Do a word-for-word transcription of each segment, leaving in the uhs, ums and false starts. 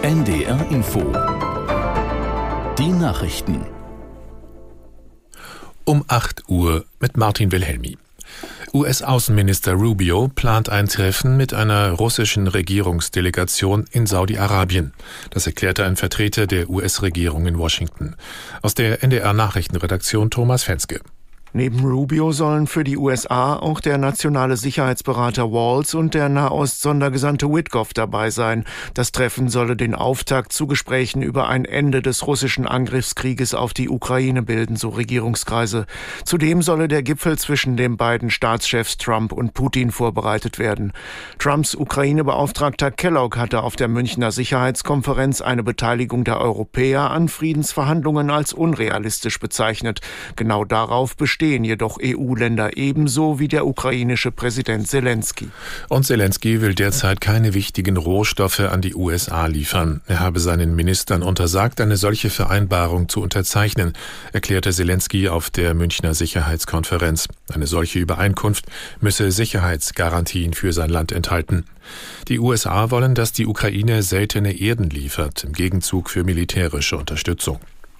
N D R Info. Die Nachrichten. Um acht Uhr mit Martin Wilhelmi. U S-Außenminister Rubio plant ein Treffen mit einer russischen Regierungsdelegation in Saudi-Arabien. Das erklärte ein Vertreter der U S-Regierung in Washington. Aus der N D R-Nachrichtenredaktion Thomas Fenske. Neben Rubio sollen für die U S A auch der nationale Sicherheitsberater Walz und der Nahost-Sondergesandte Witkoff dabei sein. Das Treffen solle den Auftakt zu Gesprächen über ein Ende des russischen Angriffskrieges auf die Ukraine bilden, so Regierungskreise. Zudem solle der Gipfel zwischen den beiden Staatschefs Trump und Putin vorbereitet werden. Trumps Ukraine-Beauftragter Kellogg hatte auf der Münchner Sicherheitskonferenz eine Beteiligung der Europäer an Friedensverhandlungen als unrealistisch bezeichnet. Genau darauf besteht stehen jedoch E U-Länder ebenso wie der ukrainische Präsident Selensky. Und Selensky will derzeit keine wichtigen Rohstoffe an die U S A liefern. Er habe seinen Ministern untersagt, eine solche Vereinbarung zu unterzeichnen, erklärte Selensky auf der Münchner Sicherheitskonferenz. Eine solche Übereinkunft müsse Sicherheitsgarantien für sein Land enthalten. Die U S A wollen, dass die Ukraine seltene Erden liefert, im Gegenzug für militärische Unterstützung.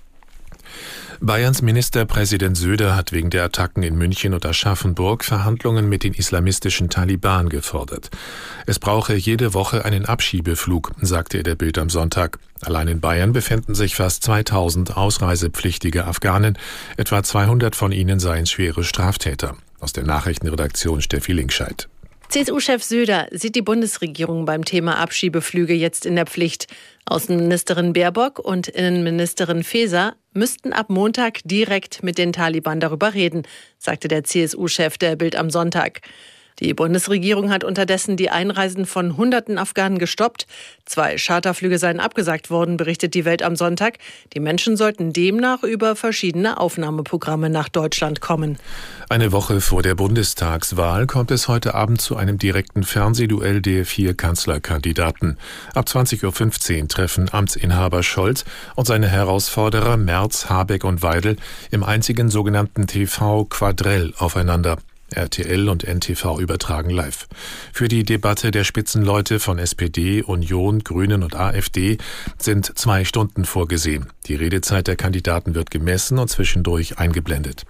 Bayerns Ministerpräsident Söder hat wegen der Attacken in München und Aschaffenburg Verhandlungen mit den islamistischen Taliban gefordert. Es brauche jede Woche einen Abschiebeflug, sagte er der Bild am Sonntag. Allein in Bayern befinden sich fast zweitausend ausreisepflichtige Afghanen. Etwa zweihundert von ihnen seien schwere Straftäter. Aus der Nachrichtenredaktion Steffi Linkscheid. C S U-Chef Söder sieht die Bundesregierung beim Thema Abschiebeflüge jetzt in der Pflicht. Außenministerin Baerbock und Innenministerin Faeser müssten ab Montag direkt mit den Taliban darüber reden, sagte der C S U-Chef der Bild am Sonntag. Die Bundesregierung hat unterdessen die Einreisen von hunderten Afghanen gestoppt. Zwei Charterflüge seien abgesagt worden, berichtet die Welt am Sonntag. Die Menschen sollten demnach über verschiedene Aufnahmeprogramme nach Deutschland kommen. Eine Woche vor der Bundestagswahl kommt es heute Abend zu einem direkten Fernsehduell der vier Kanzlerkandidaten. Ab zwanzig Uhr fünfzehn treffen Amtsinhaber Scholz und seine Herausforderer Merz, Habeck und Weidel im einzigen sogenannten T V-Quadrell aufeinander. R T L und N T V übertragen live. Für die Debatte der Spitzenleute von S P D, Union, Grünen und AfD sind zwei Stunden vorgesehen. Die Redezeit der Kandidaten wird gemessen und zwischendurch eingeblendet.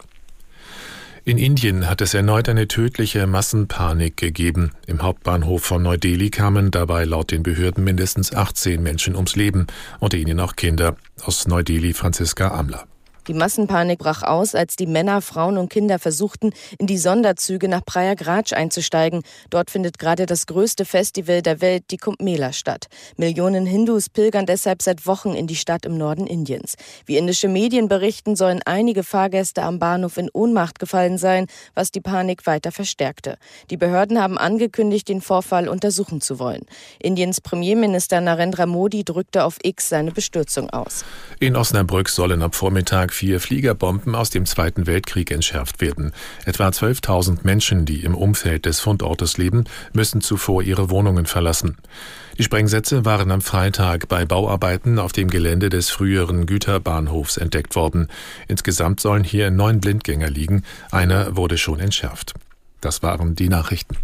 In Indien hat es erneut eine tödliche Massenpanik gegeben. Im Hauptbahnhof von Neu-Delhi kamen dabei laut den Behörden mindestens achtzehn Menschen ums Leben, unter ihnen auch Kinder. Aus Neu-Delhi Franziska Amler. Die Massenpanik brach aus, als die Männer, Frauen und Kinder versuchten, in die Sonderzüge nach Prayagraj einzusteigen. Dort findet gerade das größte Festival der Welt, die Kumbh Mela, statt. Millionen Hindus pilgern deshalb seit Wochen in die Stadt im Norden Indiens. Wie indische Medien berichten, sollen einige Fahrgäste am Bahnhof in Ohnmacht gefallen sein, was die Panik weiter verstärkte. Die Behörden haben angekündigt, den Vorfall untersuchen zu wollen. Indiens Premierminister Narendra Modi drückte auf X seine Bestürzung aus. In Osnabrück sollen am Vormittag vier Fliegerbomben aus dem Zweiten Weltkrieg entschärft werden. Etwa zwölftausend Menschen, die im Umfeld des Fundortes leben, müssen zuvor ihre Wohnungen verlassen. Die Sprengsätze waren am Freitag bei Bauarbeiten auf dem Gelände des früheren Güterbahnhofs entdeckt worden. Insgesamt sollen hier neun Blindgänger liegen. Einer wurde schon entschärft. Das waren die Nachrichten.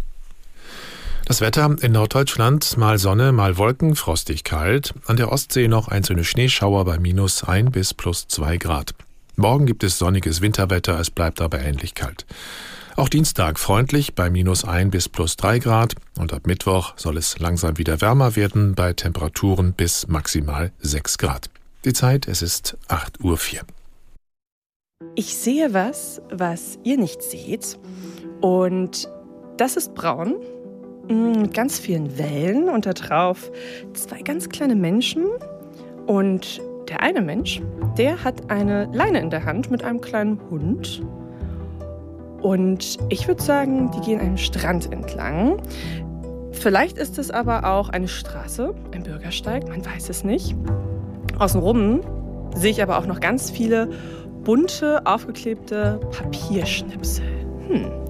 Das Wetter in Norddeutschland, mal Sonne, mal Wolken, frostig kalt. An der Ostsee noch einzelne Schneeschauer bei minus ein bis plus zwei Grad. Morgen gibt es sonniges Winterwetter, es bleibt aber ähnlich kalt. Auch Dienstag freundlich bei minus ein bis plus drei Grad. Und ab Mittwoch soll es langsam wieder wärmer werden bei Temperaturen bis maximal sechs Grad. Die Zeit, es ist acht Uhr vier. Ich sehe was, was ihr nicht seht. Und das ist braun. Mit ganz vielen Wellen und da drauf zwei ganz kleine Menschen. Und der eine Mensch, der hat eine Leine in der Hand mit einem kleinen Hund. Und ich würde sagen, die gehen einen Strand entlang. Vielleicht ist es aber auch eine Straße, ein Bürgersteig, man weiß es nicht. Außenrum sehe ich aber auch noch ganz viele bunte, aufgeklebte Papierschnipsel. Hm.